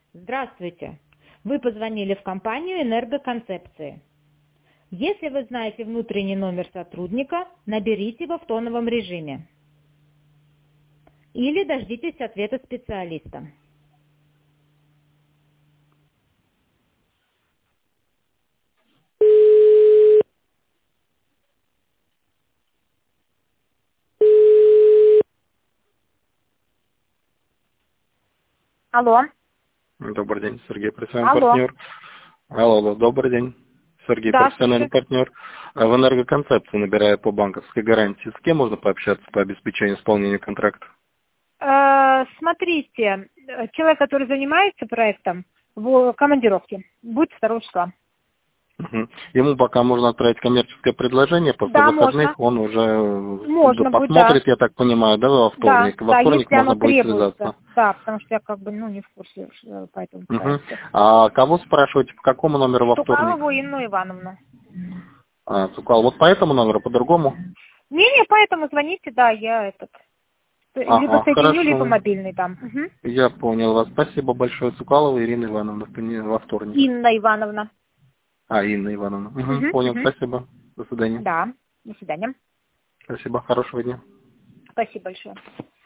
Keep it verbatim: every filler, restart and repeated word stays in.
Здравствуйте. Вы позвонили в компанию «Энергоконцепции». Если вы знаете внутренний номер сотрудника, наберите его в тоновом режиме. Или дождитесь ответа специалиста. Алло. Добрый день, Сергей, профессиональный Алло. партнер. Алло, алло, добрый день. Сергей, Да, профессиональный слушаю. партнер. А В энергоконцепции набираю по банковской гарантии. С кем можно пообщаться по обеспечению исполнения контракта? Э, смотрите, э, человек, который занимается проектом в командировке, будет второго числа. Мгм. Ему пока можно отправить коммерческое предложение, после Да, можно. выходных он уже да, Можно будет, да. посмотрит, я так понимаю, да, во Да, вторник. Во да, вторник если оно можно будет требуется. связаться. Да, потому что я как бы, ну, не в курсе э, по этому Мгм. проекту. А кого спрашиваете, по какому номеру во вторник? Стукалову Инну Ивановну. А, Цукал, вот по этому номеру, по-другому? Не-не, поэтому звоните, да, я этот, либо Ага, соединю, либо хорошо. мобильный там. Мгм. Я понял вас. Спасибо большое. Цукалова Ирина Ивановна в пони- во вторник. Инна Ивановна. А, Инна Ивановна. Угу, Мгм, понял. мгм. Спасибо. До свидания. Да, до свидания. Спасибо. Хорошего дня. Спасибо большое.